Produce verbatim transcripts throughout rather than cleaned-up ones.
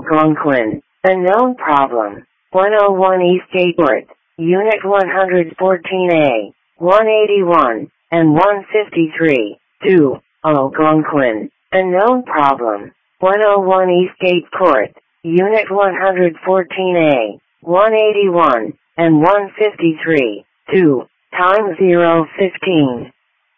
Algonquin. Unknown problem. one oh one East Gateway. Unit one fourteen A. one eighty-one and one fifty-three. two. Algonquin. Unknown problem. one oh one East Gate Court. Unit one fourteen A. one eighty-one and one fifty-three. two. Time zero fifteen.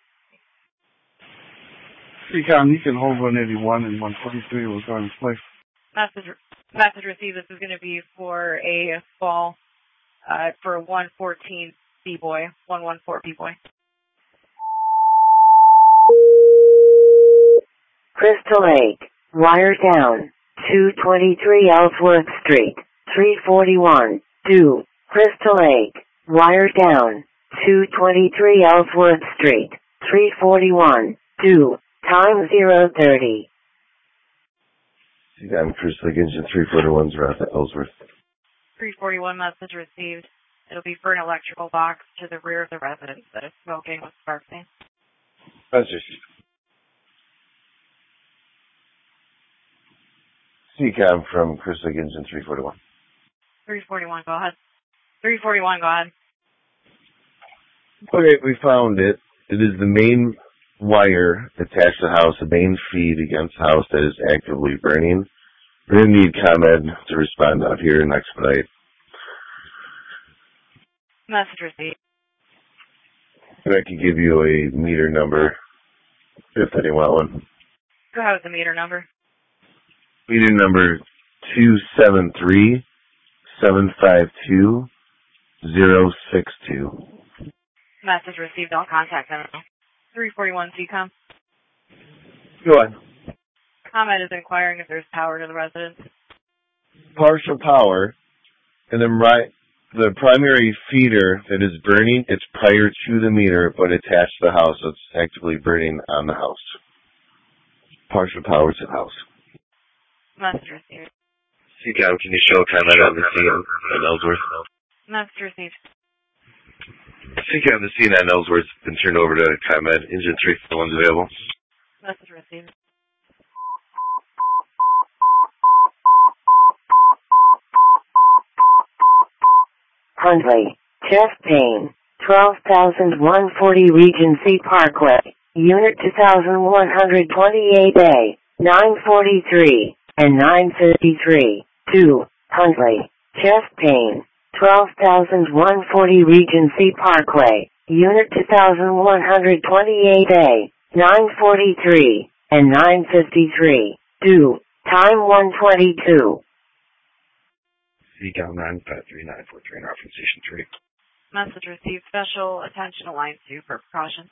Seacom, you can hold one eighty-one and one forty-three. We'll go in place. Message, message received. This is going to be for a fall uh, for one fourteen B-Boy, one fourteen B-Boy. Crystal Lake. Wire down. two twenty-three Ellsworth Street. three forty-one. two. Crystal Lake. Wire down. two twenty-three Ellsworth Street. three forty-one. two. Time zero thirty. I'm Crystal Lake Engine three forty-one's route to Ellsworth. three forty-one message received. It'll be for an electrical box to the rear of the residence that is smoking with spark thing. Message received. Seacom from Crystal Lake Engine three forty-one. three forty-one, go ahead. three forty-one, go ahead. Okay, we found it. It is the main wire attached to the house, the main feed against the house that is actively burning. We're going to need ComEd to respond out here and expedite. Message received. And I can give you a meter number if anyone want one. Go ahead with the meter number. Meter number two seven three seven five two zero six two. Message received. I'll contact them. three forty-one C COM. Go on. ComEd is inquiring if there's power to the residence. Partial power, and then right, the primary feeder that is burning, it's prior to the meter, but attached to the house, so it's actively burning on the house. Partial power to the house. Message received. Seacom, can you show ComEd on the scene in Ellsworth? Message received. Seacom, the scene on Ellsworth has been turned over to ComEd. Engine three forty-one's available. Message received. Huntley. Chest pain. twelve thousand one hundred forty Regency Parkway. Unit two thousand one hundred twenty-eight A. nine forty-three and nine fifty-three. two. Huntley. Chest pain. twelve thousand one hundred forty Regency Parkway. Unit two thousand one hundred twenty-eight A. nine forty-three and nine fifty-three. two. Time one twenty-two. Seacom nine five three nine four three, from Station three. Message received. Special attention to line two for precaution.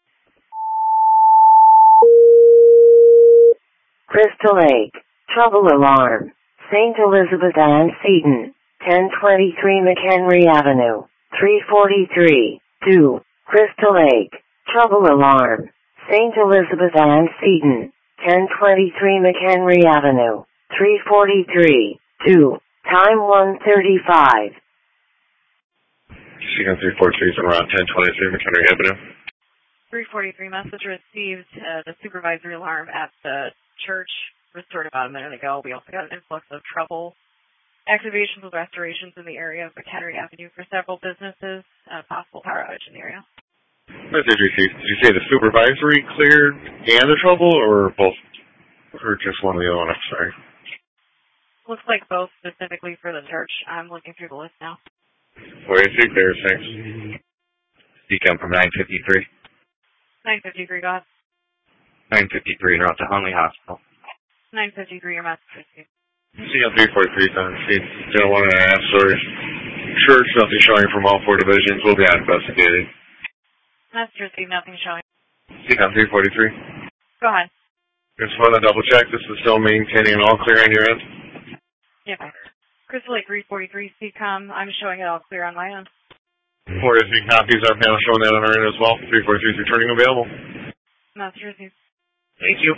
Crystal Lake. Trouble alarm. Saint Elizabeth Ann Seton. ten twenty-three McHenry Avenue. three forty-three. two. Crystal Lake. Trouble alarm. Saint Elizabeth Ann Seton. ten twenty-three McHenry Avenue. three forty-three. two. Time one thirty-five. Seacom three forty-three from around ten twenty-three McHenry Avenue. three forty-three message received. Uh, the supervisory alarm at the church restored about a minute ago. We also got an influx of trouble activations with restorations in the area of McHenry Avenue for several businesses. Uh, possible power outage in the area. Message received. Did you say the supervisory cleared and the trouble, or both? Or just one of the other one? I'm sorry. Looks like both, specifically for the church. I'm looking through the list now. Where is it? There, thanks. Seacom from nine fifty-three. nine fifty-three, go ahead. nine fifty-three, and route to Huntley Hospital. nine fifty-three, your message received. Seacom three forty-three, son. See, gentleman and a half story. Church, nothing showing from all four divisions. Will be investigated. Message received, nothing showing. Seacom three forty-three. Go ahead. Just want to double check. This is still maintaining all clear on your end? Yeah. Crystal Lake three forty-three, C COM. I'm showing it all clear on my end. four eighty-three copies. Our panel showing that on our end as well. three forty-three is returning available. Message received. Thank you.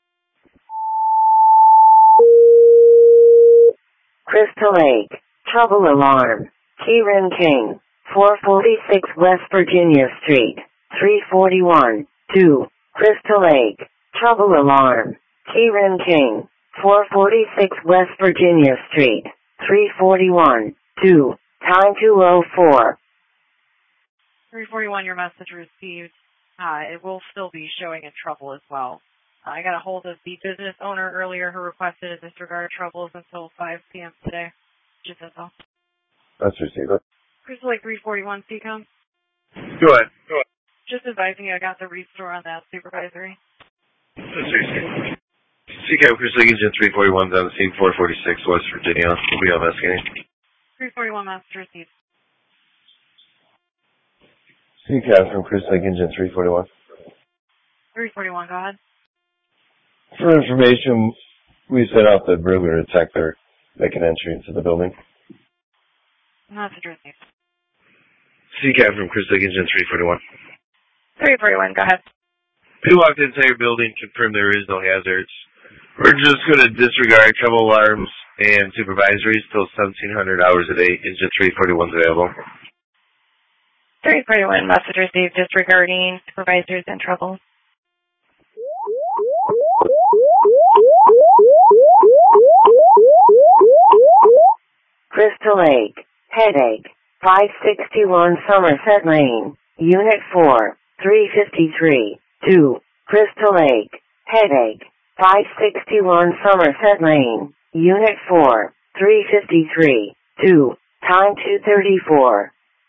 Crystal Lake. Trouble alarm. Kieran King. four forty-six West Virginia Street. three forty-one. two. Crystal Lake. Trouble alarm. Kieran King. four forty-six West Virginia Street, three forty-one, two, time two oh four. three forty-one, your message received. Uh, it will still be showing in trouble as well. Uh, I got a hold of the business owner earlier who requested a disregard troubles until five p.m. today. Just that's all. That's received. Crystal Lake three forty-one, C COM. Go ahead. Go ahead. Just advising you, I got the restore on that supervisory. That's received. C COM Crystal Lake Engine three forty-one on the scene, four forty-six West Virginia. We'll be investigating. three forty-one, message received. C COM from Crystal Lake Engine three forty-one. three forty-one, go ahead. For information, we set out the burglar detector make an entry into the building. Message received. C COM from Crystal Lake Engine three forty-one. three forty-one, go ahead. We walked the entire building, confirmed there is no hazards. We're just going to disregard trouble alarms and supervisories till seventeen hundred hours a day. Engine three forty-one is available. three forty-one, message received disregarding supervisors and trouble. Crystal Lake, Headache, five sixty-one Somerset Lane, Unit four, three fifty-three, two, Crystal Lake, Headache, five sixty-one Somerset Lane, Unit four, three fifty-three, two, time two thirty-four.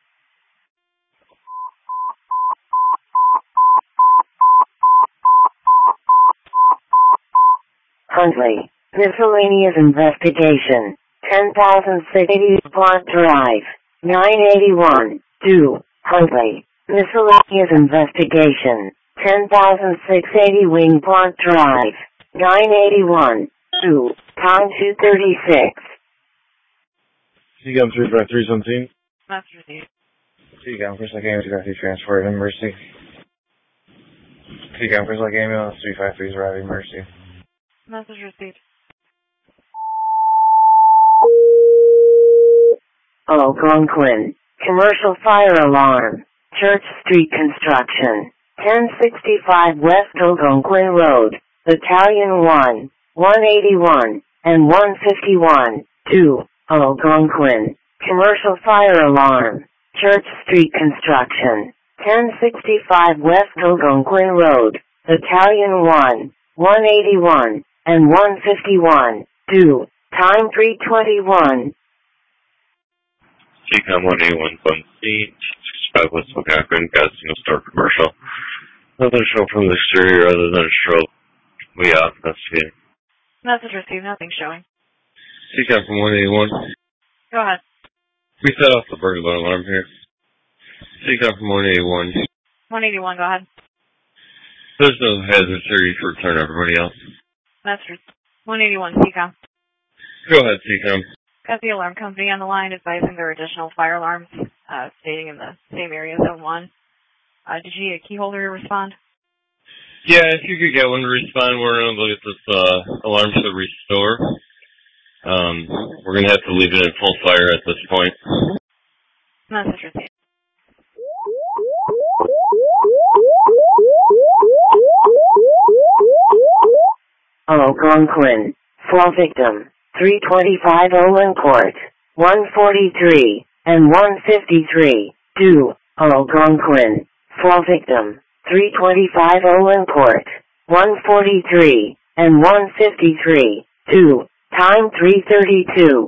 Huntley, miscellaneous investigation, ten thousand six hundred eighty Plant Drive, nine eighty-one, two, Huntley, miscellaneous investigation, ten thousand six hundred eighty Wing Plant Drive, nine eighty-one, two, time two thirty-six. C COM three five three seventeen. Message received. C COM Crystal Lake Ambulance transport emergency. C COM Crystal Lake Ambulance three five three is arriving emergency. Message received. Algonquin, commercial fire alarm, Church Street construction, ten sixty-five West Algonquin Road, Battalion one, one eighty-one, and one fifty-one, two, Algonquin, commercial fire alarm, Church Street construction, ten sixty-five West Algonquin Road, Battalion one, one eighty-one, and one fifty-one, two, time three twenty-one. C COM one eighty-one, one C, sixty-five West Algonquin, got a single store commercial. Nothing show from the exterior other than a stroke. We are investigating. Message received, nothing showing. C COM from one eighty-one. Go ahead. We set off the burglar alarm here. C COM from one eighty-one. one eighty-one, go ahead. There's no hazard theory for return everybody else. Message one eighty-one, C COM. Go ahead, C COM. Got the alarm company on the line advising there are additional fire alarms, uh, staying in the same area, zone one. Uh, did you get a key holder to respond? Yeah, if you could get one to respond, we're going to look at this uh, alarm to restore. Um, we're going to have to leave it in full fire at this point. Message received. Algonquin, fall victim, three twenty-five Olin Court, one forty-three, and one fifty-three, two, Algonquin, fall victim, three twenty-five Olin Court, one forty-three, and one fifty-three, two, time three thirty-two.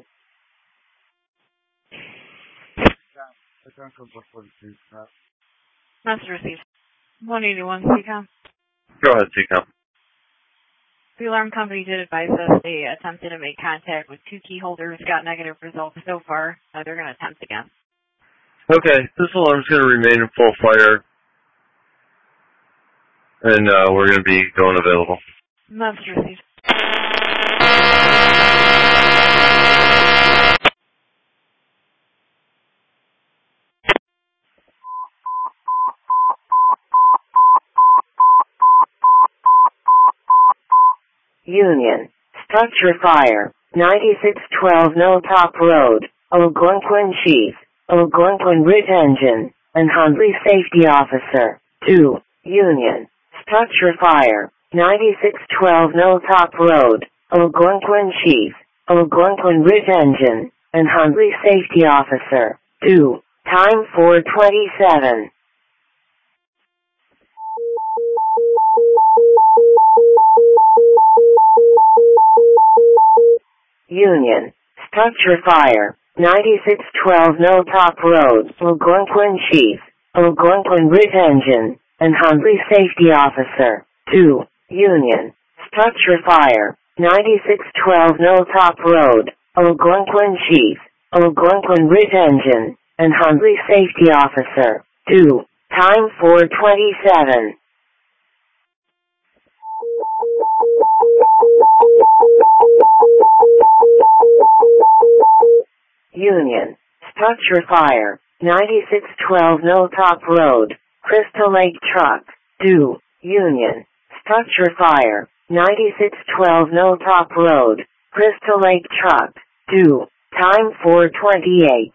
Message received. one eighty-one, C COM. Go ahead, C COM. The alarm company did advise us they attempted to make contact with two key holders, got negative results so far. Uh, they're going to attempt again. Okay, this alarm's going to remain in full fire, and uh, we're going to be going available. Message received. Union, structure fire, ninety-six twelve Milltop Road, Algonquin Chief, Algonquin Ridge Engine, and Huntley Safety Officer, two, Union, structure fire, ninety-six twelve Milltop Road, Algonquin Chief, Algonquin Ridge Engine, and Hundley Safety Officer. two. Time four twenty-seven. Union. Structure fire. ninety-six twelve Milltop Road, Algonquin Chief, Algonquin Ridge Engine, and Hundley Safety Officer. two. Union. Structure fire. ninety-six twelve Milltop Road, Algonquin Chief, Algonquin Ridge Engine, and Hundley Safety Officer. two. Time four twenty-seven. Union. Structure fire. ninety-six twelve Milltop Road, Crystal Lake Truck. two. Union. Structure fire. ninety-six twelve Milltop Road, Crystal Lake Truck. two. Time four twenty-eight.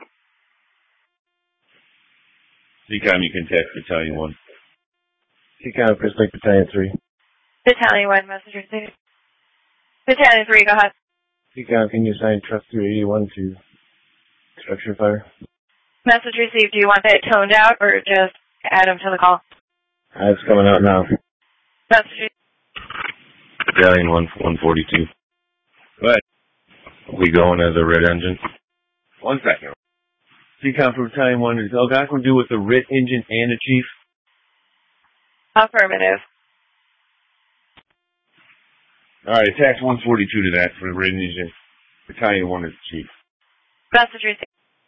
C COM, you can text Battalion one. C COM, Crystal Lake Battalion three. Battalion one, message received. Battalion three, go ahead. C COM, can you assign Trust three eighty-one to structure fire? Message received. Do you want that toned out or just add them to the call? Uh, it's coming out now. Message received. Battalion one, one forty-two. Go ahead. We going as a red engine? One second. C COM for Battalion one, does Algonquin do with the R I T engine and the chief? Affirmative. Alright, attach one forty-two to that for the R I T engine. Battalion one is the chief. Message received.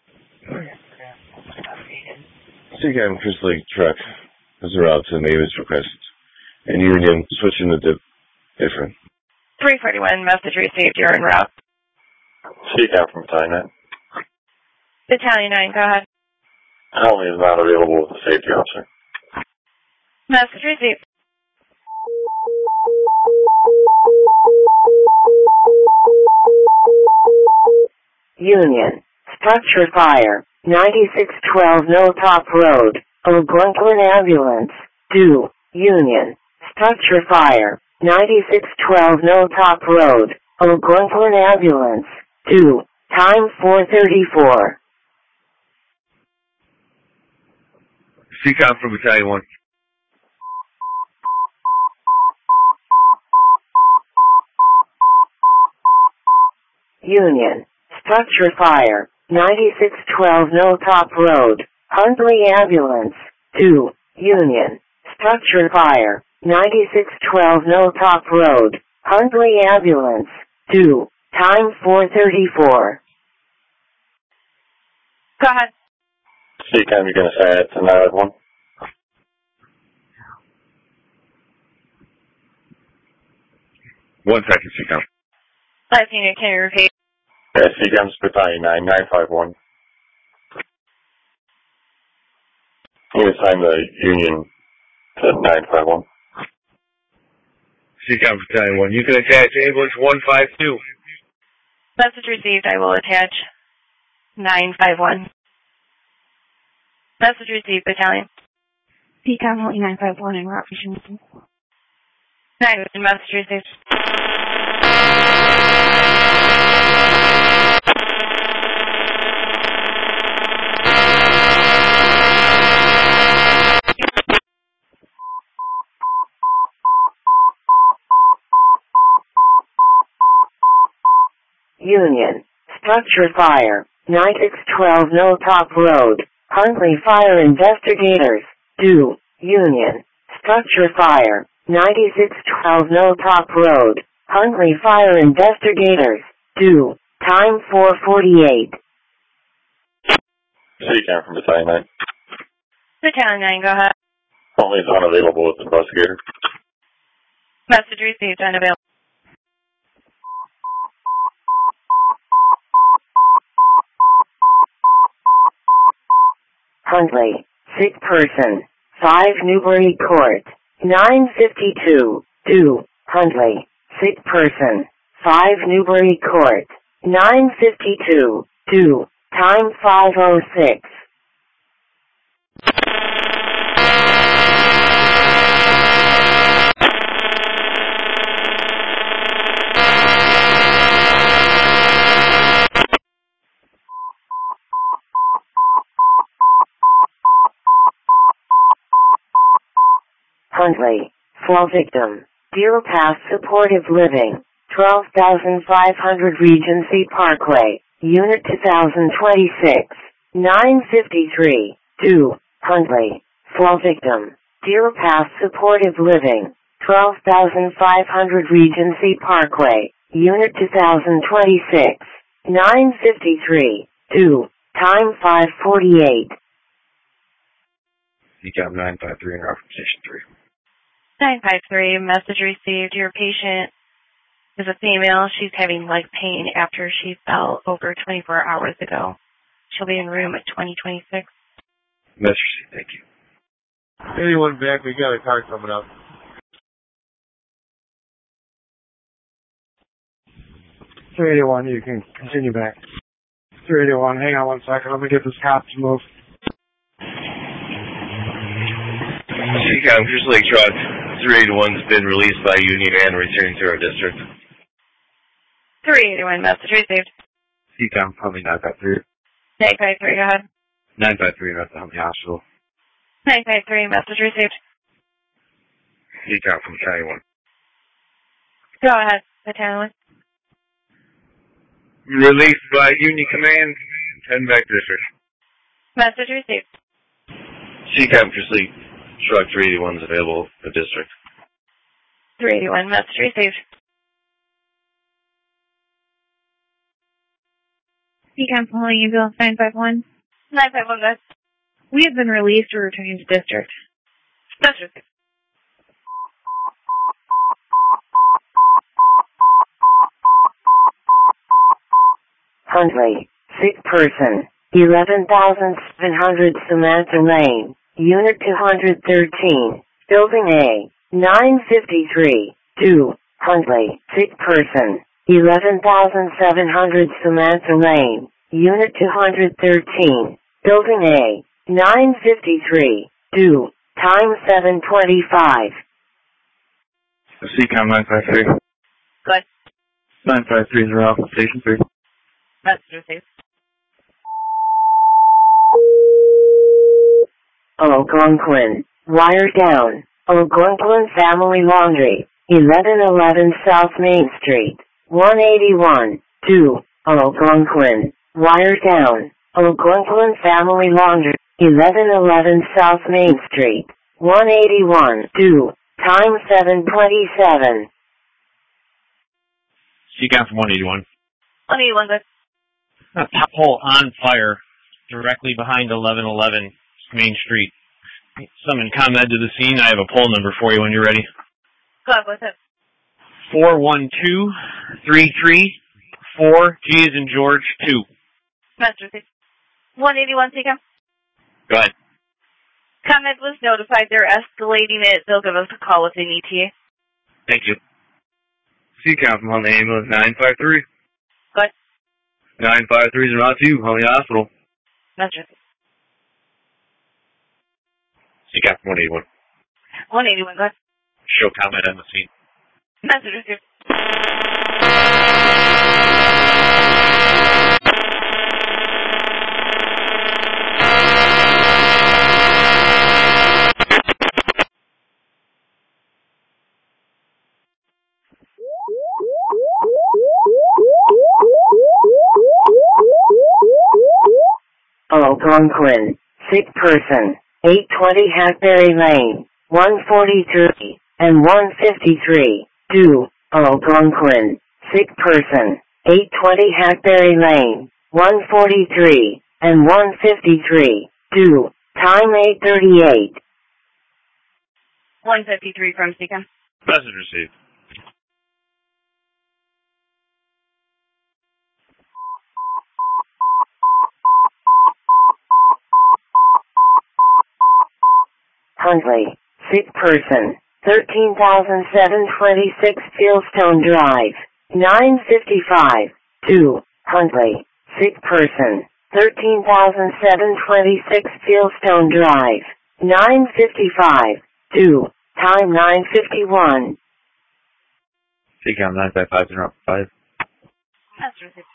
C COM Crystal Lake Truck is a route to Mavis request. And Union, switching the dip different. three forty-one, message received. You're en route. C COM from Battalion nine. Battalion nine, go ahead. Helmy is not available with the safety officer. Message received. Union. Structure fire. ninety-six twelve Milltop Road, Algonquin Ambulance. two. Union. Structure fire. ninety-six twelve Milltop Road, Algonquin Ambulance. two. Time four thirty-four. C COM from Battalion one. Union. Structure fire. ninety-six twelve Milltop Road, Hundley Ambulance. two. Union. Structure fire. ninety-six twelve Milltop Road, Hundley Ambulance. two. Time four thirty-four. Go ahead. C COM, you're going to say it to nine one? One second, C COM. Last unit, can you repeat? Yeah, C COM's Battalion nine, nine five one. You assign the Union to nine five one. C COM Battalion one. You can attach ambulance one five two. Message received. I will attach nine five one. Message received, Battalion. C COM Holy nine five one in route for nine, message received. Union. Structure fire. ninety-six twelve Milltop Road, Hundley Fire Investigators. two. Union. Structure fire. ninety-six twelve Milltop Road, Hundley Fire Investigators. two. Time four forty-eight. C COM from Battalion nine. Battalion nine, go ahead. Only is unavailable with the investigator. Message received, unavailable. Hundley. Sick person. five Newbury Court. nine fifty-two. two. Hundley. Sick person. five Newbury Court. nine fifty-two. two. Time five oh six. Huntley. Fall victim. Deer Pass Supportive Living. twelve thousand five hundred Regency Parkway. Unit two thousand twenty-six. nine fifty-three. two. Huntley. Fall victim. Deer Pass Supportive Living. twelve thousand five hundred Regency Parkway. Unit two thousand twenty-six. nine fifty-three. two. Time five forty-eight. C CAM nine five three in route from Station three. nine five three, message received. Your patient is a female. She's having leg pain after she fell over twenty-four hours ago. She'll be in room at twenty twenty-six. Message received, thank you. Anyone back, we got a car coming up. three eighty-one, you can continue back. three eighty-one, hang on one second, let me get this cop to move. C CAM, Pierce Lake Truck three eighty-one's been released by Union and returning to our district. three eighty-one, message received. C CAM, Huntley nine five three. nine five three, go ahead. nine five three at the Huntley Hospital. nine five three, message received. C CAM from County one. Go ahead, Battalion. Released by Union Command, heading back to district. Message received. C CAM, Pierce Lake Truck three eighty-one is available at district. three eighty-one, message received. C CAM from Holy Ambulance nine five one. nine five one, guys. We have been released. We're returning to district. Message received. Huntley. Sick person. eleven thousand seven hundred Samantha Lane. Unit two hundred thirteen. Building A. nine fifty-three. two. Huntley. Sick person. eleven thousand seven hundred Samantha Lane. Unit two hundred thirteen. Building A. nine fifty-three. two. Time seven twenty-five. C CAM nine five three. Good. nine five three is around from Station three. Message received. Algonquin. Wire down. Algonquin Family Laundry. eleven eleven South Main Street. one eighty-one. two. Algonquin. Wire down. Algonquin Family Laundry. eleven eleven South Main Street. one eighty-one. two. Time seven twenty-seven. C CAM from one eighty-one. one eighty-one, good. A top hole on fire directly behind eleven eleven Main Street. Summon ComEd to the scene. I have a poll number for you when you're ready. Go ahead, what's it? four one two three three four, G as in George, two. Message received. one eighty-one, C CAM. Go ahead. ComEd was notified. They're escalating it. They'll give us a call with an E T A. Thank you. C CAM from Huntley Ambulance nine five three. Good. nine five three is around two, Huntley Hospital. Message received. C CAM from one eighty-one. one eighty-one, good. Show ComEd on the scene. Message received. Algonquin. Sick person. eight twenty Hackberry Lane. one forty-three and one fifty-three. two. Algonquin. Sick person. eight twenty Hackberry Lane. one forty-three and one fifty-three. two. Time eight thirty-eight. one fifty-three from C CAM. Message received. Huntley. Sick person. thirteen thousand seven hundred twenty-six Fieldstone Drive. nine fifty-five. two. Huntley. Sick person. thirteen thousand seven hundred twenty-six Fieldstone Drive. nine fifty-five. two. Time nine fifty-one. C CAM nine five five zero five. Message received.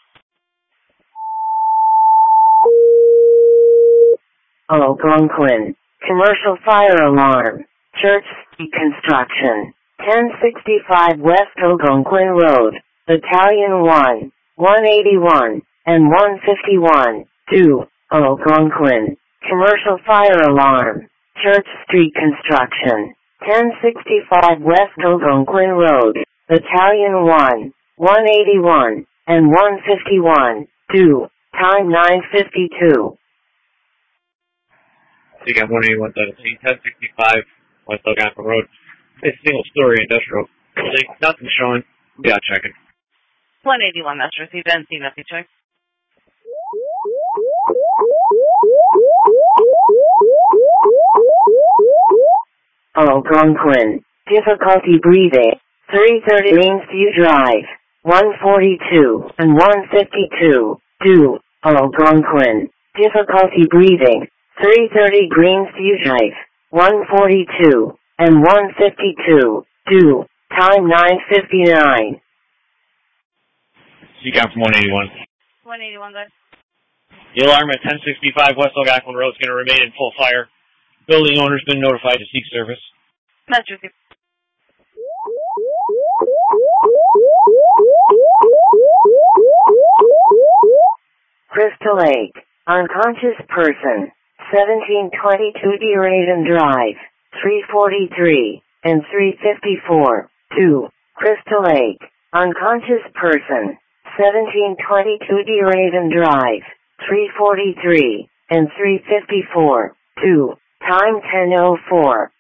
Algonquin. Commercial fire alarm. Church Street Construction, ten sixty-five West Algonquin Road, Battalion one, one eighty-one, and one fifty-one, two, Algonquin. Commercial fire alarm. Church Street Construction, ten sixty-five West Algonquin Road, Battalion one, one eighty-one, and one fifty-one, two, time nine fifty-two. You got one eighty-one seventeen, ten sixty-five West Algonquin Road. It's single story industrial building. Nothing showing. Yeah, checking. one eighty-one, that's received. N C, nothing check. Algonquin. Difficulty breathing. three thirty Greensview Drive. one forty-two and one fifty-two. two. Algonquin. Difficulty breathing. three thirty Greensview Drive. one forty-two and one fifty-two. two. Time nine fifty-nine. You got from one eighty-one. one eighty-one, guys. The alarm at ten sixty-five West Algonquin Road is going to remain in full fire. Building owner's been notified to seek service. That's received. Crystal Lake. Unconscious person. seventeen twenty-two Deraden Drive. three forty-three and three fifty-four. two. Crystal Lake. Unconscious person. seventeen twenty-two Deraden Drive. three forty-three and three fifty-four. two. Time ten oh four.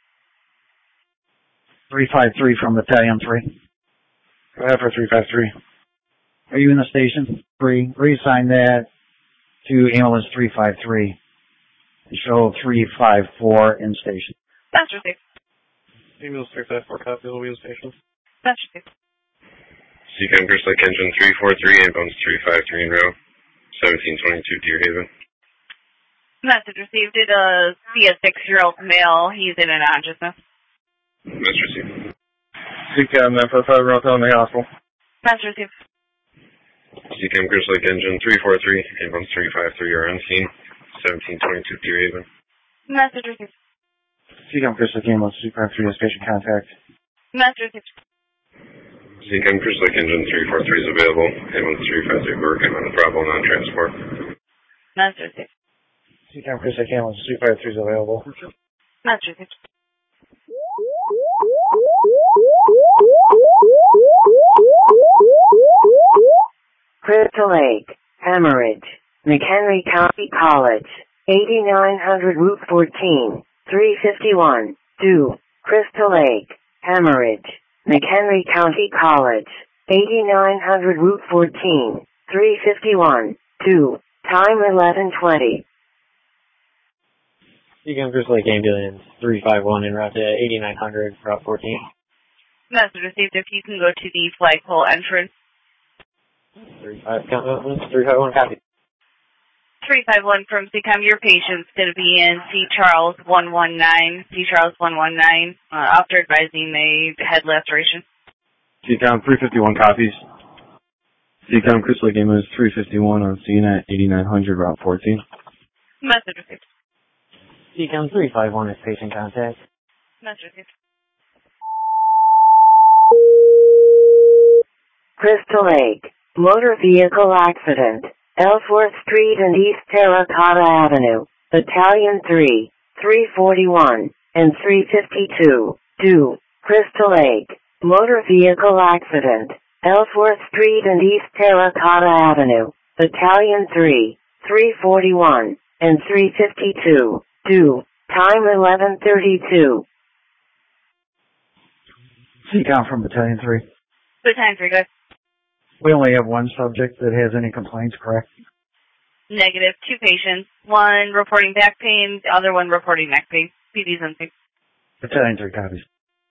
three five three from Battalion three. Go ahead for three five three. Are you in the station? three. Reassign that to ambulance three five three. Show three five four in station. That's received. Ambulance three five four, copy the wheel station. That's received. Seacom Crystal Lake Engine three four three, ambulance three five three en route, seventeen twenty-two Deer Haven. Message received. It uh, see a six-year-old male. He's in unconsciousness. Message received. Seacom nine four five, route down the hospital. Message received. Seacom Crystal Lake Engine three four three, ambulance three five three are on scene, seventeen twenty-two Deer Haven. Message received. Seacom Crystal Lake ambulance three five three is patient contact. Message received. Seacom Crystal Lake Engine three four three is available, ambulance three five three working on a problem on transport. Message received. Seacom Crystal Lake ambulance three five three is available. Message received. Crystal Lake. Hemorrhage. McHenry County College. eighty-nine hundred Route fourteen. three fifty-one. two. Crystal Lake. Hemorrhage. McHenry County College. eighty-nine hundred Route fourteen. three fifty-one. two. Time eleven twenty. Seacom Crystal Lake ambulance three five one en route to eighty-nine hundred, route fourteen. Message received. If you can go to the flagpole entrance. three five one, copy. three five one from Seacom. Your patient's going to be in C. Charles one one nine. C. Charles one one nine. Uh, after advising the head laceration. Seacom three fifty-one copies. Seacom Crystal Lake ambulance three fifty-one on scene at eighty-nine hundred, route fourteen. Message received. Seacom three five one is patient contact. Message received. Crystal Lake. Motor vehicle accident. Ellsworth Street and East Terracotta Avenue. Battalion three. three forty-one and three fifty-two. two. Crystal Lake. Motor vehicle accident. Ellsworth Street and East Terracotta Avenue. Battalion three. three forty-one and three fifty-two. two. Time eleven thirty-two. Seacom from Battalion three. Battalion three, guys. We only have one subject that has any complaints, correct? Negative. Two patients. One reporting back pain, the other one reporting neck pain. P Ds and things. Battalion three copies.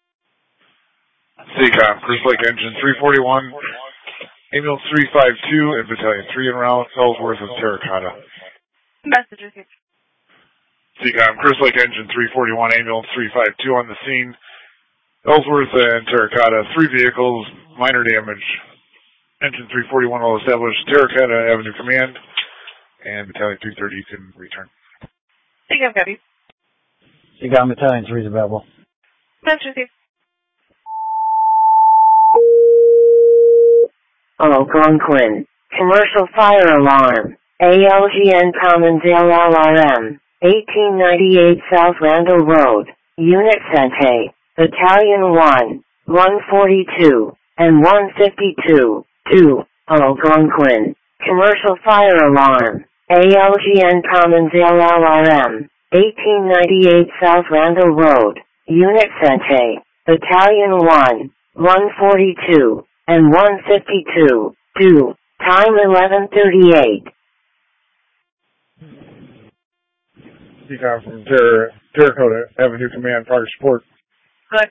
Seacom, Crystal Lake Engine three forty-one, ambulance three five two, and Battalion three en route, Ellsworth and Terracotta. Message received. Seacom, Crystal Lake Engine three forty-one, ambulance three five two on the scene, Ellsworth and Terracotta, three vehicles, minor damage. Engine three forty-one will establish Terracotta Avenue Command, and Battalion three thirty can return. Seacom, copy. Seacom Battalion three is available. That's received. Algonquin. Commercial fire alarm. A L G N Commondale L R M. eighteen ninety-eight South Randall Road. Unit Sente. Battalion one. one forty-two. And one fifty-two. two. Algonquin. Commercial fire alarm. A L G N Commondale L R M. eighteen ninety-eight South Randall Road. Unit Sente. Battalion one. one forty-two. And one fifty-two. two. Time eleven thirty-eight. Decom from Terra, Terracotta Avenue Command, Park Support. Good.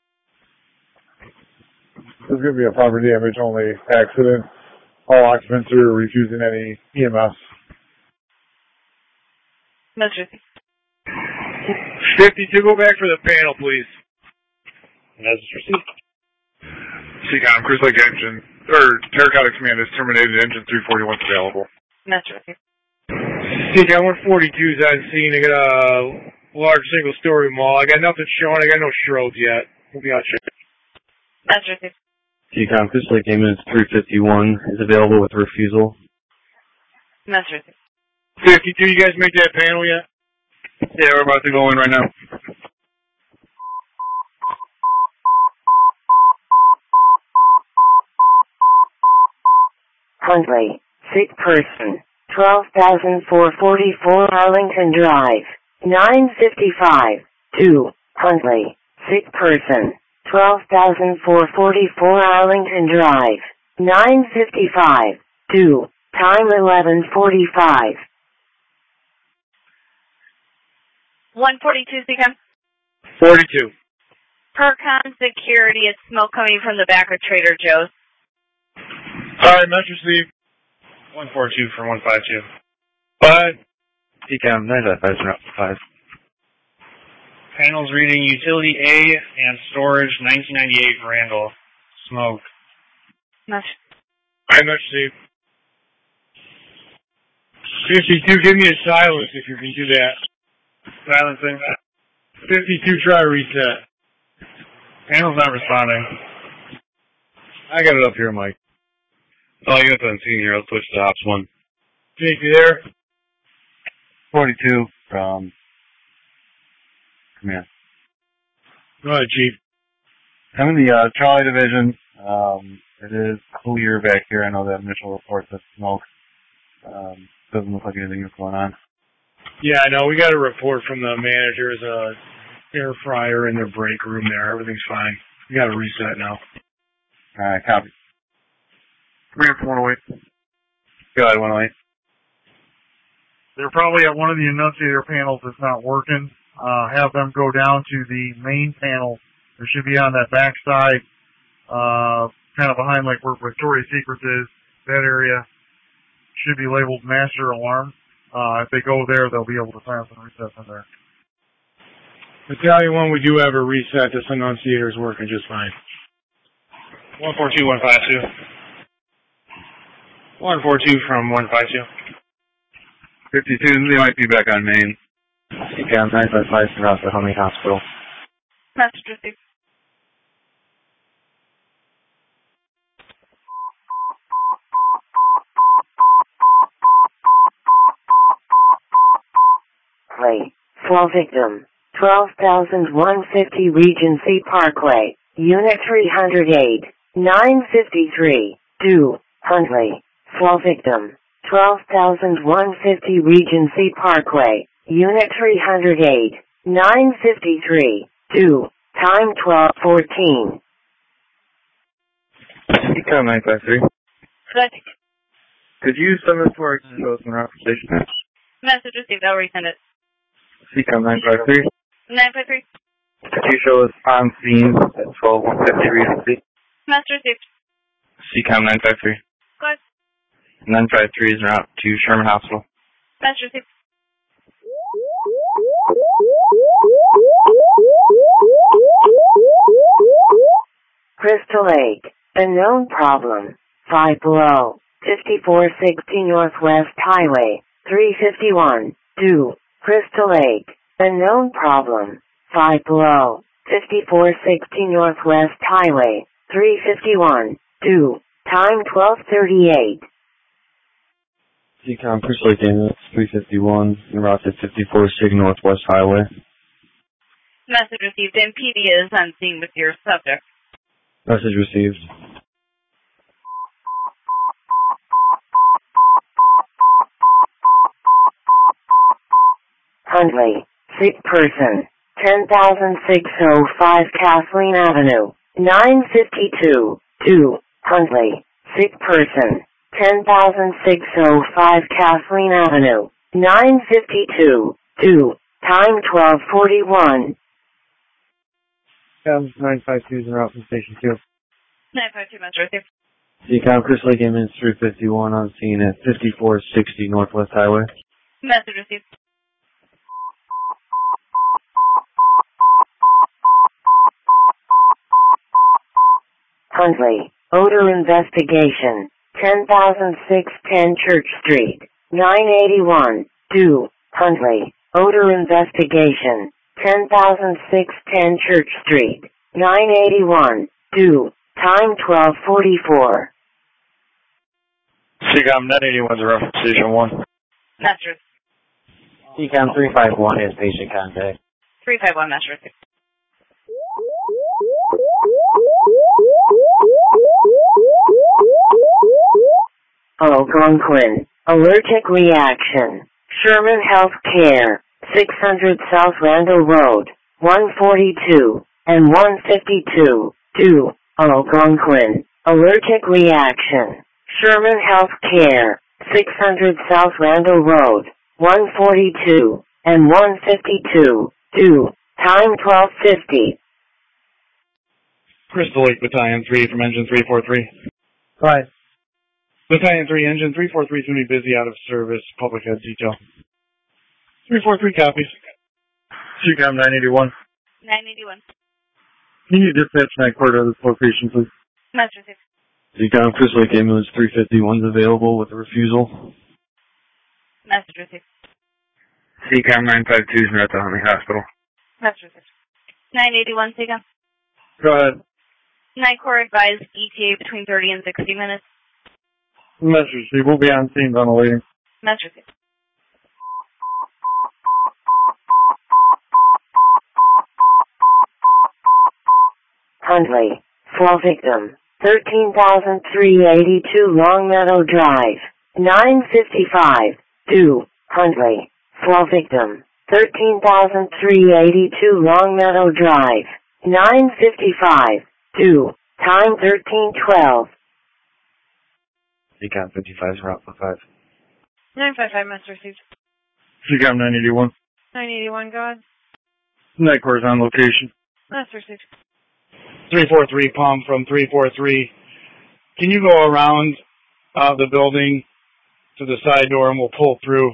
There's going to be a property damage only accident. All occupants are refusing any E M S. That's received. fifty-two, go back for the panel, please. Message received. C COM, Cruise Lake Engine, or Terracotta Command is terminated, engine three forty-one is available. That's received. C COM, one forty-two is on scene. I got a large single-story mall. I got nothing showing. I got no Schroeds yet. We'll be out check. That's received. C COM, Crystal Lake ambulance three fifty-one is available with refusal. That's received. fifty-two, you guys make that panel yet? Yeah, we're about to go in right now. Huntley. Sick person. twelve thousand four hundred forty-four Arlington Drive. nine fifty-five. two. Huntley. Sick person. twelve thousand four hundred forty-four Arlington Drive. nine fifty-five. two. Time eleven forty-five. one forty-two, C COM. forty-two. Percon security, it's smoke coming from the back of Trader Joe's. Alright, message received. one forty-two from one fifty-two. Five. C COM, nine five five. Panels reading utility A and storage nineteen ninety-eight Randall. Smoke. That's I message received. fifty-two, give me a silence if you can do that. Silencing. fifty-two, try reset. Panel's not responding. I got it up here, Mike. Oh, you got on scene here. I'll switch to ops one. Jake, you there? forty-two from command. Go ahead, Chief. I'm in the uh, Charlie Division. Um, it is clear back here. I know that initial report said smoke. Um, doesn't look like anything is going on. Yeah, I know. We got a report from the managers, uh, air fryer in their break room there. Everything's fine. We got to reset now. Alright, copy. Command from one oh eight. Go ahead, one oh eight. They're probably at one of the enunciator panels that's not working. Uh, have them go down to the main panel. There should be on that back side, uh, kind of behind like where Victoria's Secret is. That area should be labeled master alarm. Uh, if they go there, they'll be able to silence and reset from there. Battalion one, we do have a reset. This enunciator is working just fine. one forty-two, one fifty-two. one forty-two from one fifty-two. fifty-two, they might be back on main. C COM, nine five five from out the Huntley Hospital. Message received. Play. Fall victim. twelve thousand one hundred fifty Regency Parkway. Unit three hundred eight. nine fifty-three. two. Huntley. Fall victim. twelve thousand one hundred fifty Regency Parkway. Unit three hundred eight. nine fifty-three. two. Time twelve fourteen. C COM nine five three. Good. Could you send this to our shows in our station? Message received. I'll resend it. C COM nine five three. nine five three. Could you show us on scene at twelve one fifty Regency? Message received. C COM nine five three. Good. nine five three is route to Sherman Hospital. Message received. Crystal Lake. Unknown problem. Five below. fifty-four sixty Northwest Highway. three fifty-one. two. Crystal Lake. Unknown problem. Five below. fifty-four sixty Northwest Highway, three fifty-one, two, time twelve thirty-eight. C COM Crystal Lake Ambulance three fifty-one, en route to fifty-four sixty Northwest Highway. Message received. M P D is on scene with your subject. Message received. Huntley, sick person, ten thousand six oh five Kathleen Avenue, nine fifty-two, two, Huntley, sick person, ten thousand six oh five Kathleen Avenue, nine fifty-two, two, time twelve forty-one. Um, nine five two is en route from Station two. nine five two, Metro received. C COM Crystal Lake Ambulance three fifty-one on scene at fifty-four sixty Northwest Highway. Message received. Huntley, odor investigation, ten thousand six ten Church Street, nine eighty-one, two, Huntley, odor investigation, ten thousand six ten Church Street, nine eighty-one, two, time twelve forty-four. C COM nine eighty-one is around from Station one. Master. C COM three five one has patient contact. three five one, Master received. Algonquin, allergic reaction, Sherman Health Care, six hundred South Randall Road, one forty-two, and one fifty-two, two, Algonquin, allergic reaction, Sherman Health Care, six hundred South Randall Road, one forty-two, and one fifty-two, two, time twelve fifty. Crystal Lake Battalion three from Engine three forty-three. Right. Battalion three, Engine three forty-three is going to be busy out of service. Public head detail. three forty-three copies. C COM nine eighty-one. nine eighty-one. Can you dispatch night court at this location, please? Master received. C COM Crystal Lake Ambulance three fifty-one is available with a refusal. Message received. C COM nine five two is at the Huntley Hospital. Message received. nine eighty-one, C COM. Go ahead. Night Corps advised E T A between thirty and sixty minutes. Message, we will be on scene, on awaiting. Message received. Huntley, fall victim, thirteen thousand three hundred eighty-two Long Meadow Drive, nine fifty-five, two, Huntley, fall victim, thirteen thousand three hundred eighty-two Long Meadow Drive, nine fifty-five, two, time thirteen twelve. C COM fifty-five is route for five. nine five five, Master received. C COM nine eighty-one. nine eighty-one, go ahead. Night court is on location. Master received. three forty-three, Palm from three forty-three. Can you go around uh, the building to the side door and we'll pull through?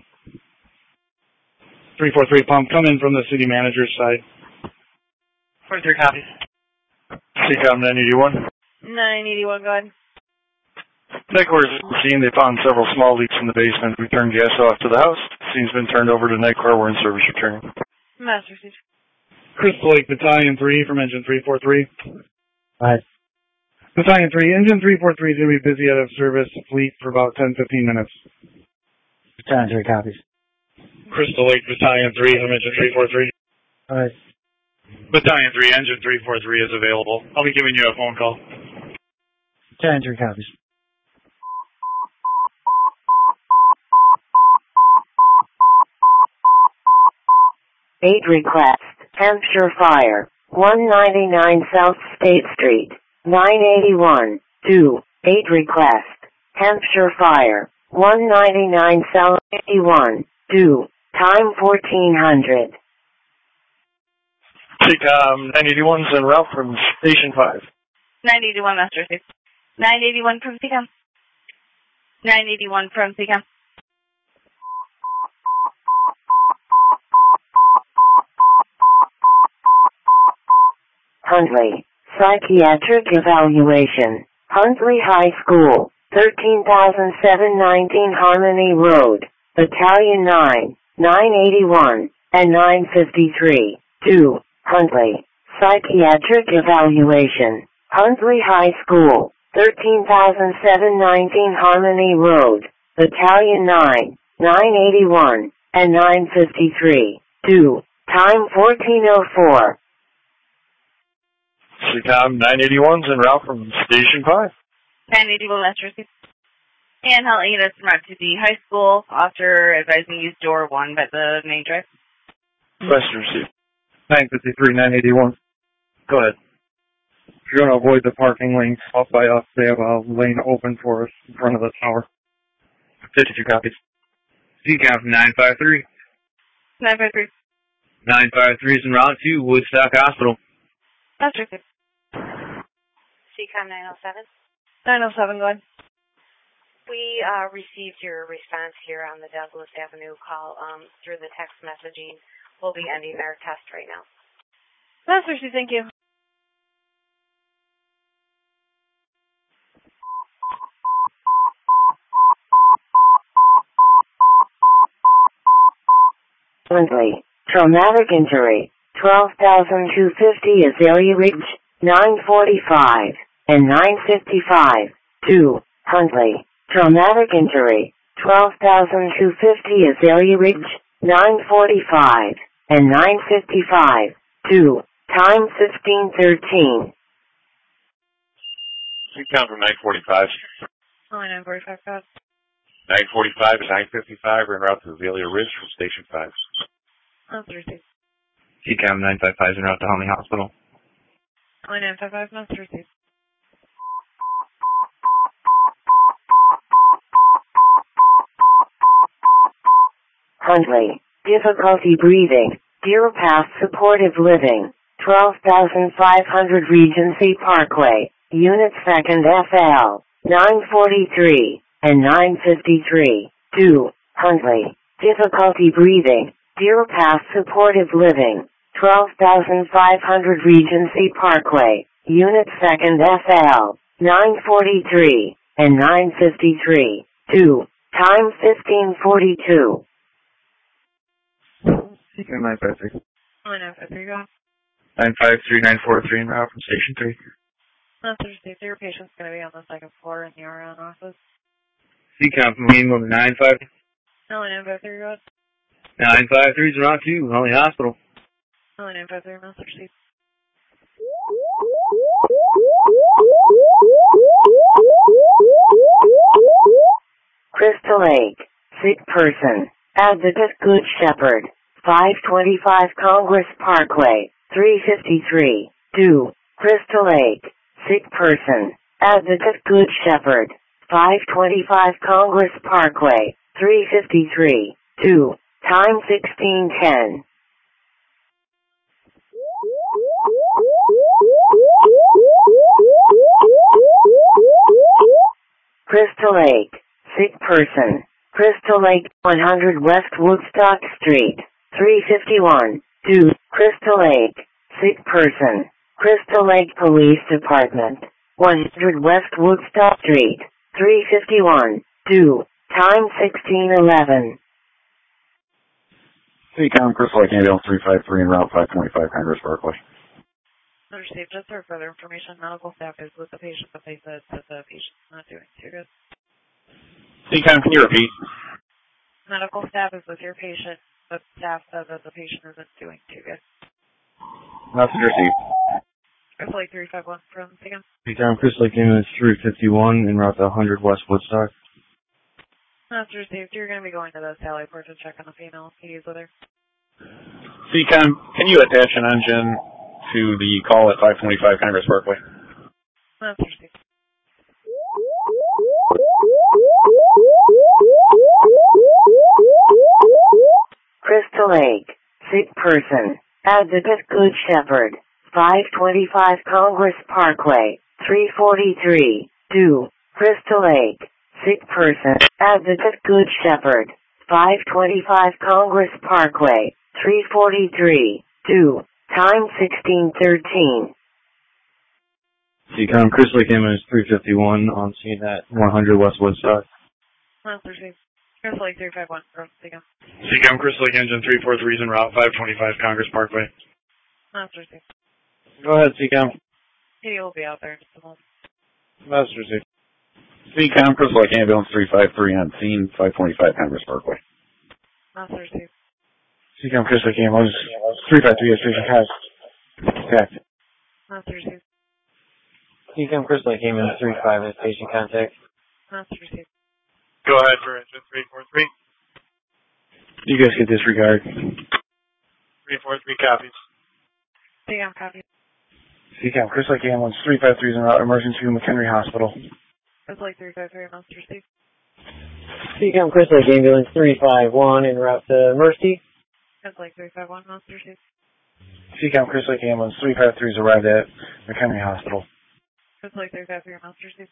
three forty-three, Palm, come in from the city manager's side. forty-three copies. C COM nine eighty-one. nine eighty-one, go ahead. Night court is scene. They found several small leaks in the basement. We turned gas off to the house. The scene's been turned over to Night Court. We're in service returning. Master received. Crystal Lake Battalion three from Engine three forty-three. Right. Battalion three, Engine three forty-three is going to be busy out of service fleet for about ten to fifteen minutes. Battalion three copies. Crystal Lake Battalion three from Engine three forty-three. Right. Battalion three, Engine three forty-three is available. I'll be giving you a phone call. Battalion three copies. eight request, Hampshire Fire, one ninety-nine South State Street, nine eighty-one, two, eight request, Hampshire Fire, one ninety-nine South eighty-one, two, time fourteen hundred. C COM nine eighty-one is en route from Station five. nine eighty-one, Master received. nine eighty-one from C COM. nine eighty-one from C COM. Huntley, psychiatric evaluation, Huntley High School, thirteen thousand seven hundred nineteen Harmony Road, Battalion nine, nine eighty-one, and nine fifty-three, two, Huntley, Psychiatric evaluation. Huntley High School, thirteen thousand seven hundred nineteen Harmony Road, Battalion nine, nine eighty-one, and nine fifty-three. two. Time fourteen oh four. C COM nine eighty-one's en route from Station five. nine eighty-one, Master Receive. And Huntley units from to the high school. Officer advising use door one by the main drive. Master Receive. nine fifty-three, nine eighty-one. Go ahead. If you're going to avoid the parking lanes off by us, they have a lane open for us in front of the tower. fifty-two copies. C COM from nine five three. nine five three. nine five three is en route to Woodstock Hospital. Master Receive. C COM nine oh seven. nine oh seven, go ahead. We uh, received your response here on the Douglas Avenue call um, through the text messaging. We'll be ending our test right now. Master Receive, thank you. Huntley, traumatic injury, twelve thousand two hundred fifty Azalea Ridge, nine forty-five, and nine fifty-five. two. Huntley, traumatic injury, twelve thousand two hundred fifty Azalea Ridge, nine forty-five, and nine fifty-five. two. Time fifteen thirteen. C COM from nine forty-five. Oh, nine forty-five, go ahead. nine forty-five and nine fifty-five are en route to Azalea Ridge from Station five. Master Receive. C COM nine five five is en route to Huntley Hospital. Oh, nine five five, Master Receive. Huntley, difficulty breathing, Deer Path Supportive Living, twelve thousand five hundred Regency Parkway, Unit second F L, nine forty-three, and nine fifty-three. two. Huntley, difficulty breathing, Deer Path Supportive Living, twelve thousand five hundred Regency Parkway, Unit second F L, nine forty-three, and nine fifty-three. two. Time fifteen forty-two. C COM nine five three. Oh, nine five three, go ahead. nine five three, nine four three en route from Station three. Master Receive, your patient's going to be on the second floor in the R N office. C COM from Mainville to nine five. Oh, nine five three, go ahead. nine five three is en route to Huntley Hospital. Oh, nine five three, Master Receive. Crystal Lake, sick person, Advocate Good Shepherd, five twenty-five Congress Parkway, three fifty-three. two. Crystal Lake, sick person, Advocate Good Shepherd, five twenty-five Congress Parkway, three fifty-three. two. Time sixteen ten. Crystal Lake, sick person, Crystal Lake, one hundred West Woodstock Street, three fifty-one. two. Crystal Lake, sick person, Crystal Lake Police Department, one hundred West Woodstock Street, three fifty-one. two. Time sixteen eleven. C COM, Crystal Lake Ambulance three five three en route five twenty-five Congress Parkway. Understood. Just for further information, medical staff is with the patient, but they said that the patient's not doing too good. C COM, can you repeat? Medical staff is with your patient, but staff said that the patient isn't doing too good. Message received. Crystal Lake three five one from C COM. C COM, Crystal Lake Ambulance three fifty-one en route to one hundred West Woodstock. That's received. You're going to be going to the Sally Port to check on the female he's with her. C COM, can you attach an engine to the call at five twenty-five Congress Parkway? That's received. Crystal Lake, sick person, Advocate Good Shepherd, five twenty-five Congress Parkway, three forty-three. two. Crystal Lake, sick person, Advocate Good Shepherd, five twenty-five Congress Parkway, three forty-three. two. Time sixteen thirteen. C COM, Crystal Lake Ambulance three fifty-one on scene at one hundred West Woodstock. That's received. Crystal Lake three five one from C COM. C COM, Crystal Lake Engine three four three is en route five twenty-five Congress Parkway. That's received. Go ahead, C COM. Katie will be out there in just a moment. Message received. C COM, Crystal Lake Ambulance three five three on scene, five twenty-five Congress Parkway. Message received. C COM, Crystal Lake Ambulance three five three, station contact. Message received. C COM, Crystal Lake Ambulance three five is patient contact. Message received. Go ahead for engine three four three. You guys get disregard. three four three copies. C COM copy. C COM, Crystal Lake Ambulance three five three is en route emergency to McHenry Hospital. Crystal Lake three five three, message received. C COM, Crystal Lake Ambulance three five one en route to Mercy. Crystal Lake three five one, message received. C COM, Crystal Lake Ambulance three five three is arrived at McHenry Hospital. Crystal Lake three five three, message received.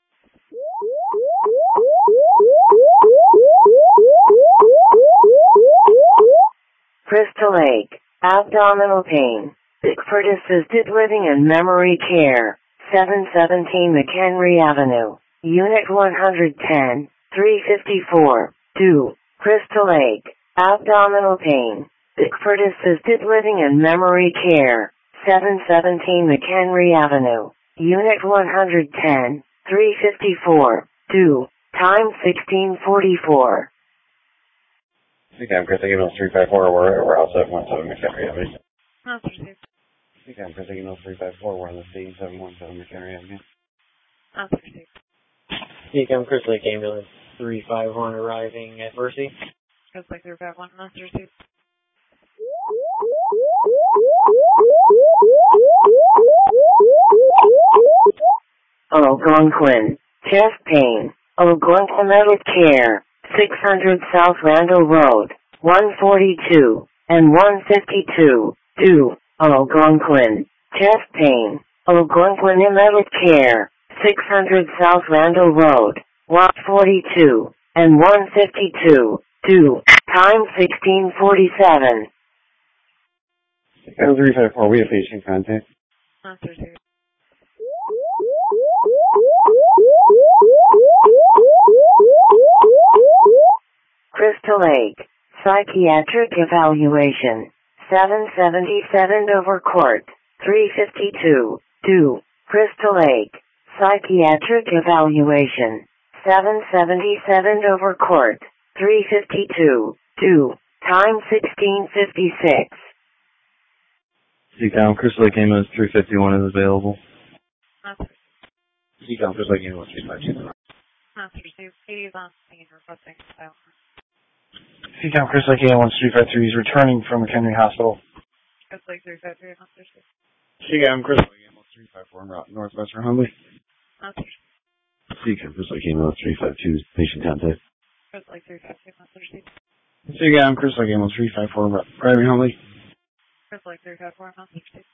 Crystal Lake, abdominal pain. Bickford Assisted Living and Memory Care, seven seventeen McHenry Avenue, Unit one ten, three fifty-four, two, Crystal Lake, abdominal pain. Bickford Assisted Living and Memory Care, seven seventeen McHenry Avenue, Unit one ten, three fifty-four, two, time sixteen forty-four. C COM, Crystal Lake Ambulance three five four, we're, we're outside one seven McHenry Avenue. Message received. C COM, Crystal Lake Ambulance three five four, we're on the scene, seven one seven McHenry Avenue. Message received. C COM, Crystal Lake Ambulance three five one arriving at Mercy. Crystal Lake three five one, message received. Algonquin, chest pain. Algonquin Medical Care, six hundred South Randall Road, one forty-two and one fifty-two, two, Algonquin, chest pain. Algonquin Medical Care, six hundred South Randall Road, one forty-two and one fifty-two, two, time sixteen forty-seven. C COM three five four, we have patient contact. Message received. Crystal Lake, psychiatric evaluation, seven seventy-seven Dover Court, three fifty-two, two, Crystal Lake, psychiatric evaluation, seven seventy-seven Dover Court, three fifty-two, two, time sixteen fifty-six. C COM, Crystal Lake Ambulance three fifty-one is available. Message. C COM, Crystal Lake Ambulance three five two. Message received. Katie is on scene requesting file. C COM, Crystal Lake Ambulance three five three is returning from McHenry Hospital. Crystal Lake three five three, message received. C COM, Crystal Lake Ambulance three five four en route northwest Huntley. Message. C COM, Crystal Lake Ambulance three five two, patient contact. Crystal Lake three five two, message received. C COM, Crystal Lake Ambulance three five four, arriving Huntley. Crystal Lake three five four, message received.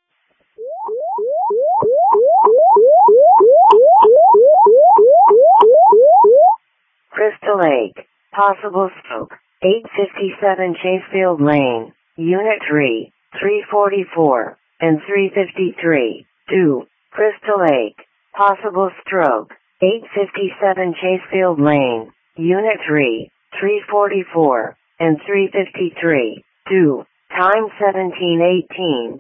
Crystal Lake, possible stroke, eight fifty-seven Chasefield Lane, Unit three, three forty-four, and three fifty-three, two, Crystal Lake, possible stroke, eight fifty-seven Chasefield Lane, Unit three, three forty-four, and three fifty-three, two, time seventeen eighteen.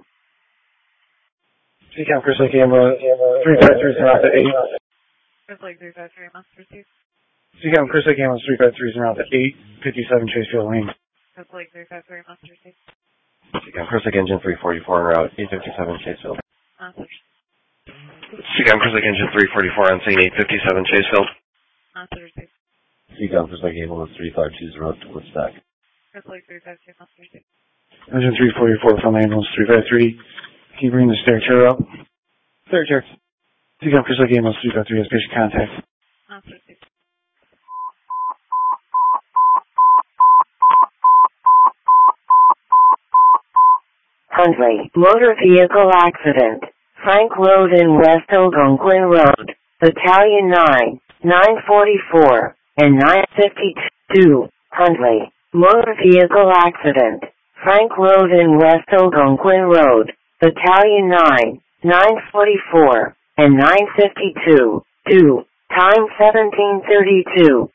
C COM, Crystal Lake Ambulance three five three is en route to eight. Crystal Lake three five three, message received. C COM, Crystal Lake Ambulance three five three is en route to eight fifty-seven Chasefield Lane. Crystal Lake three five three, message received. C COM, Crystal Lake Engine three forty-four en route eight fifty-seven Chasefield. Message. C COM, Crystal Lake Engine three forty-four on scene eight fifty-seven Chasefield. Message received. C COM, Crystal Lake Ambulance three five two is en route to Woodstock. Crystal Lake three five two, message received. Engine three forty-four from Ambulance three five three. Can you bring the stair chair up? Stair chair. C COM, Crystal Lake Ambulance three five three has patient contact. Message received. Huntley, motor vehicle accident. Frank Road and West Algonquin Road, Battalion nine, nine forty-four, and nine fifty-two, Huntley, motor vehicle accident. Frank Road and West Algonquin Road, Battalion nine, nine forty-four, and nine fifty-two, two, time seventeen thirty-two.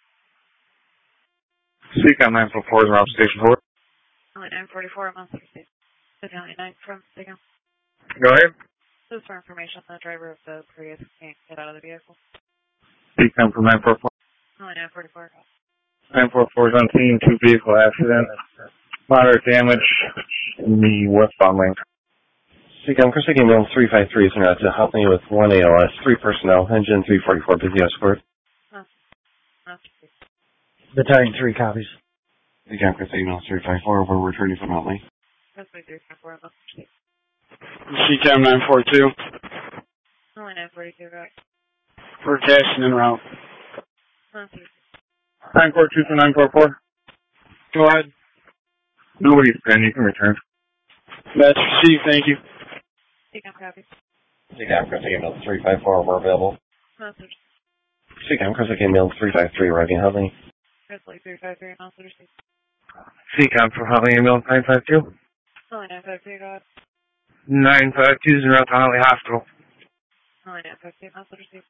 C COM nine four four is around Station four. nine forty-four, message received. Battalion nine from C COM. Go ahead. Just for information, the driver of the Prius can't get out of the vehicle. C COM from nine four four. Oh, nine forty-four. nine four four is on scene, two vehicle accident. Moderate damage in the westbound lane. C COM, Chris Lake Ambulance three five three is in route to help me with one A L S, three personnel, engine three forty-four, busy escort. Oh, oh. Battalion three copies. C COM, Chris Lake Ambulance three five four, we're returning from Motley. That's my three five four. C COM nine four two. Only nine forty-two, right? We're cashing en route. Oh, nine four two for nine four four. Go ahead. Nobody's pinned, you can return. That's received, thank you. C COM copy. C COM, Chris Lake Ambulance three five four, we're available. Message. C COM, Chris Lake Ambulance three five three, arriving at Huntley. Chris Lake three five three, message received. C COM from Huntley Ambulance nine five two. Only nine five two, go ahead. nine five two is in route to Huntley Hospital. Only nine five two, message received.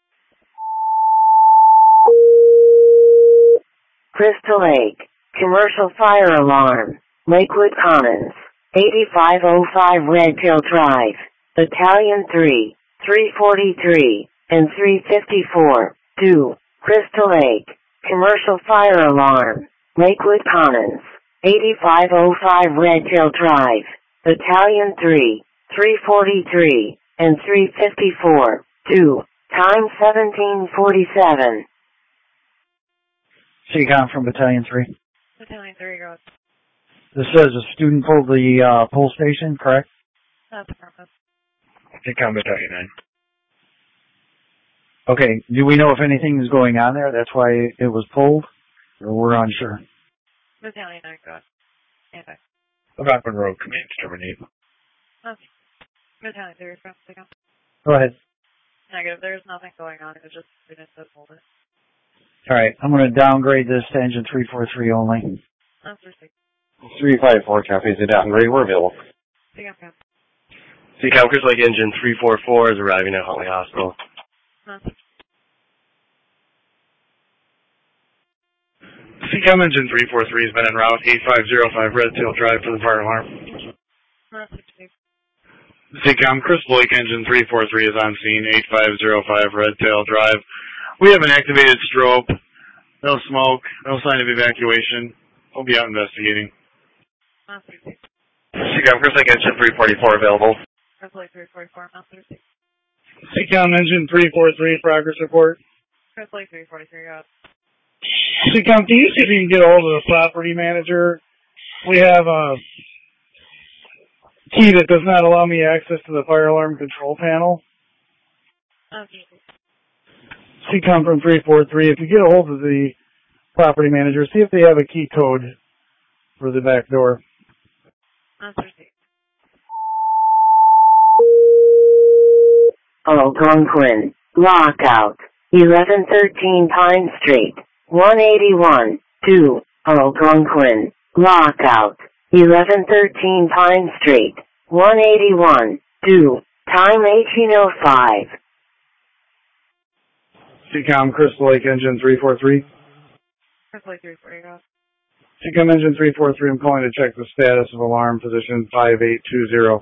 Crystal Lake, commercial fire alarm, Lakewood Commons, eighty-five oh five Redtail Drive, Battalion three, three forty-three, and three fifty-four, two, Crystal Lake, commercial fire alarm, Lakewood Commons, eighty-five oh five Redtail Drive, Battalion three, three forty-three, and three fifty-four, two, time seventeen forty-seven. C COM from Battalion three. Battalion three, go ahead. This says a student pulled the uh, pull station, correct? That's the purpose. C COM Battalion nine. Okay, do we know if anything is going on there? That's why it was pulled? Or we're unsure? Battalion nine, go ahead. Stand by. Rockland Road, command terminate. Okay. Battalion three, from C COM. Go ahead. Negative, there's nothing going on. It was just students that pulled it. All right, I'm going to downgrade this to engine three four three only. That's received. three five four, copies it out and ready, we're available. C COM, copy. C COM, Chris Lake Engine three four four is arriving at Huntley Hospital. Message. C COM Engine three four three has been en route, eight five zero five Redtail Drive for the fire alarm. Message, Steve. C COM, Crystal Lake Engine three four three is on scene, eight five zero five Redtail Drive. We have an activated strobe, no smoke, no sign of evacuation. We'll be out investigating. Message, Steve. C COM, Chris Lake Engine three forty-four available. Crystal Lake three forty-four, message, Steve. C COM Engine three four three, progress report. Crystal Lake three forty-three, go ahead. C COM, can you see if you can get a hold of the property manager? We have a key that does not allow me access to the fire alarm control panel. Okay. C COM from three four three, if you get a hold of the property manager, see if they have a key code for the back door. Message, Steve. Algonquin, lockout, eleven thirteen Pine Street, one eighty-one, two, Algonquin, lockout, eleven thirteen Pine Street, one eighty-one, two, time eighteen oh five. C COM, Crystal Lake Engine three four three. Crystal Lake three forty, go ahead. C COM Engine three four three, I'm calling to check the status of alarm position five eight two zero.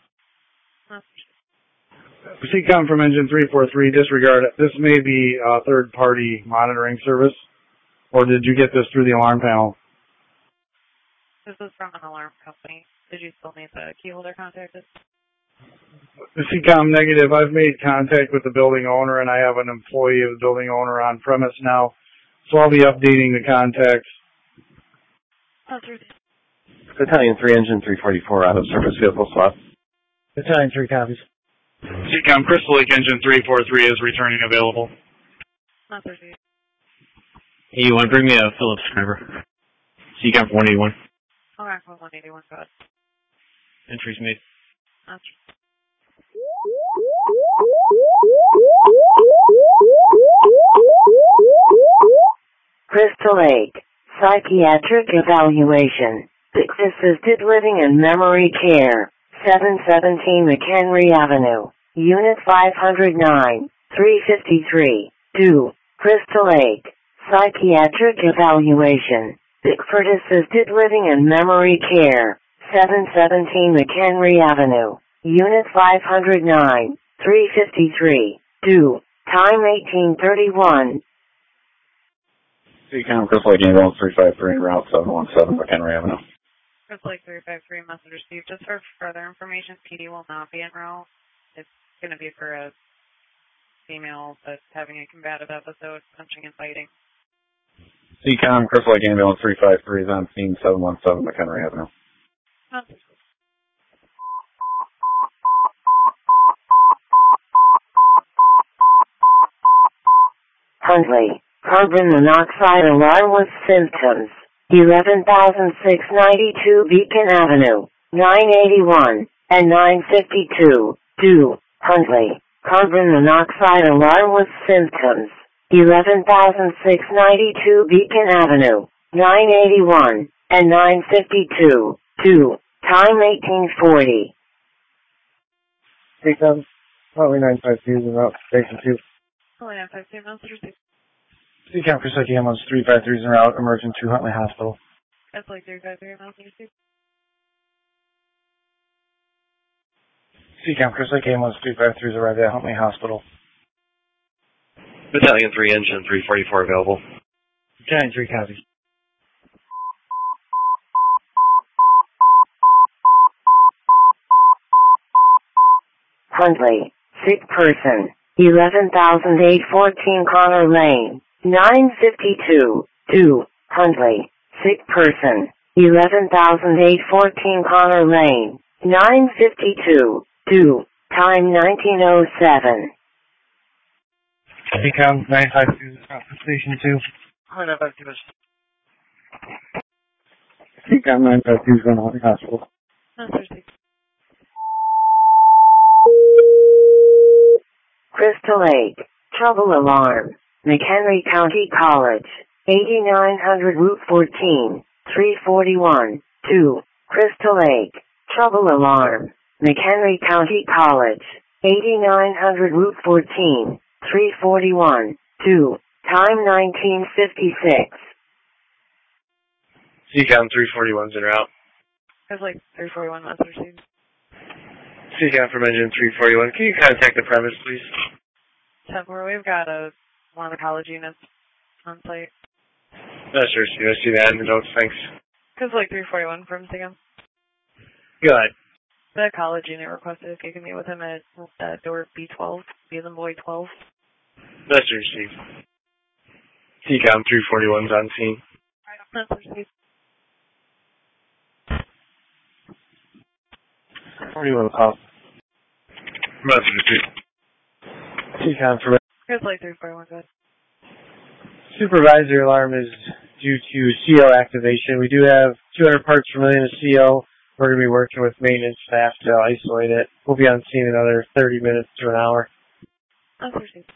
C COM from Engine three four three, disregard it. This may be a third-party monitoring service, or did you get this through the alarm panel? This is from an alarm company. Did you still need the key holder contacted? C COM negative. I've made contact with the building owner, and I have an employee of the building owner on premise now, so I'll be updating the contacts. Battalion three, Engine three forty-four, out of service vehicle swap. Battalion three copies. C COM, Crystal Lake Engine three four three is returning available. Message. Hey, you want to bring me a Phillips driver? C COM one eighty-one. Okay, one eighty-one, go ahead. Entries made. Message. Crystal Lake, psychiatric evaluation, assisted living and memory care, seven seventeen McHenry Avenue, Unit five oh nine, three fifty-three, two, Crystal Lake, psychiatric evaluation, Bickford assisted living and memory care, seven seventeen McHenry Avenue, Unit five hundred nine, three fifty-three, due, time eighteen thirty-one. C COM, Crystal Lake Ambulance three five three, Route seven one seven, McHenry Avenue. Crystal Lake three five three, message received. Just for further information, P D will not be en route. It's going to be for a female that's having a combative episode, punching and fighting. C COM, Crystal Lake Ambulance three five three is on scene seven one seven, McHenry Avenue. Message. Huntley, carbon monoxide alarm with symptoms. eleven thousand six hundred ninety-two Beacon Avenue, nine eighty-one, and nine fifty-two, due, Huntley, carbon monoxide alarm with symptoms. eleven thousand six hundred ninety-two Beacon Avenue, nine eighty-one, and nine fifty-two, due, time eighteen forty. C COM, Highway nine five two, route station two. Highway nine five two, message received. C COM, Crystal Lake Ambulance three five three is en route, emergent to Huntley Hospital. Crystal Lake three five three, message received. C COM, Crystal Lake Ambulance three five three is arrived at Huntley Hospital. Battalion three, engine three forty-four available. Battalion three, copy. Huntley, sick person, eleven thousand eight hundred fourteen Connor Lane, nine fifty-two, due, Huntley, sick person, eleven thousand eight hundred fourteen Connor Lane, nine fifty-two, due, time nineteen oh seven. C COM, nine five two, station two. Highway nine five two, C COM, nine five two is going to Huntley Hospital. message received. Crystal Lake, trouble alarm, McHenry County College, eighty-nine hundred Route fourteen, three forty-one, two, Crystal Lake, trouble alarm, McHenry County College, eighty-nine hundred Route fourteen, three forty-one, two, time nineteen fifty-six. C COM three forty-one's en route. Crystal Lake three forty-one, message received. C COM from engine three forty-one, can you contact the premise, please? ten four, we've got a, one of the college units on site. No, sure, see, I see that in the notes, thanks. Crystal Lake three forty-one from C COM. Go ahead. The college unit requested if you can meet with him at uh, door B twelve, B as in boy twelve. That's received. C COM three forty-one's on scene. That's received. forty-one call. Message received. C COM, for Crystal Lake three forty-one, go ahead. supervisory alarm is due to C O activation. We do have two hundred parts per million of C O. We're going to be working with maintenance staff to isolate it. We'll be on scene in another thirty minutes to an hour. That's received.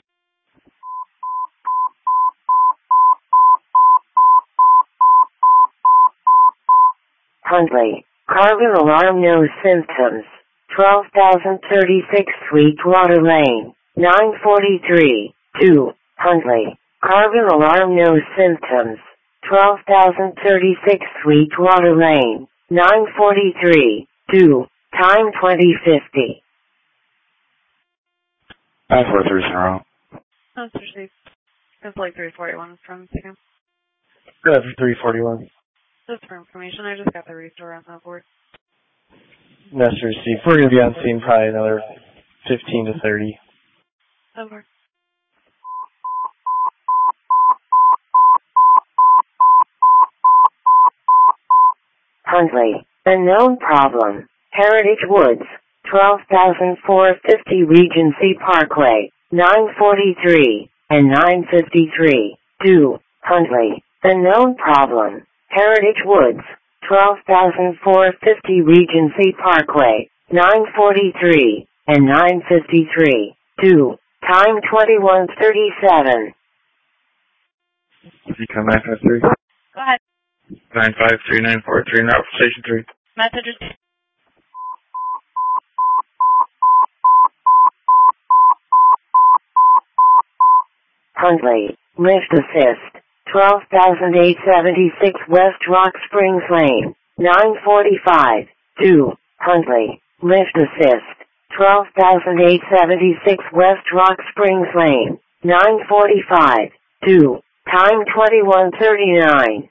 Huntley, carbon alarm no symptoms, twelve thousand thirty-six Sweetwater Lane, nine forty-three, two, Huntley, carbon alarm no symptoms, twelve thousand thirty-six Sweetwater Lane, nine forty-three, two, time twenty fifty. nine four three zero. That's received. Crystal Lake three forty-one from C COM. Good for three forty-one. Just for information, I just got the restore on that board. That's received. We're going to be on scene probably another fifteen to thirty. Over. Huntley, unknown problem, Heritage Woods, twelve thousand four hundred fifty Regency Parkway, nine forty-three, and nine fifty-three, due, Huntley, unknown problem, Heritage Woods, twelve thousand four hundred fifty Regency Parkway, nine forty-three, and nine fifty-three, due, time twenty-one thirty-seven. C COM nine five three. Go ahead. nine five three nine four three, now for station three. Messages. Huntley, lift assist, twelve thousand eight hundred seventy-six West Rock Springs Lane, nine forty-five, due, Huntley, lift assist, twelve thousand eight hundred seventy-six West Rock Springs Lane, nine forty-five, two, time twenty-one thirty-nine.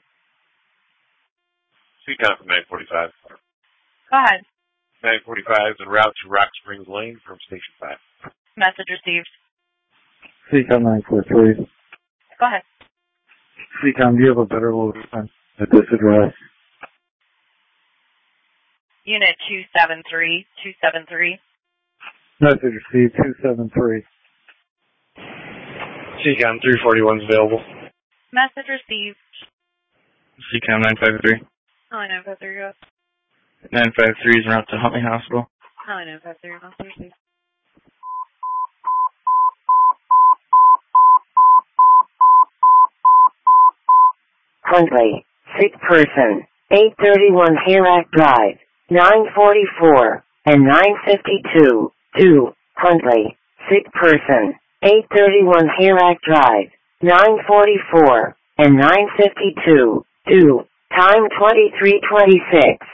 C COM from nine forty-five. Go ahead. nine forty-five is en route to Rock Springs Lane from Station five. Message received. C COM nine four three. Go ahead. C COM, do you have a better load time at this address? Unit two seven three, two seven three. Message received, two seven three. C COM three forty-one is available. Message received. C COM nine five three. Holly nine five three, go. nine five three is en route to Huntley Hospital. Holly nine five three, message received. Huntley, sick person, eight thirty-one Hayrack Drive, nine forty-four, and nine fifty-two, two, Huntley, sick person, eight thirty-one Hayrack Drive, nine forty-four, and nine fifty-two, two, time twenty-three twenty-six.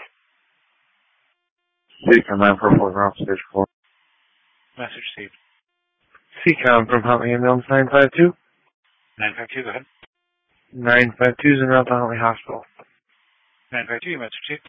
C COM nine four four, route stage four. Message received. C COM from Huntley Ambulance nine five two. nine five two, go ahead. nine five two is en route to Huntley Hospital. nine five two, message received.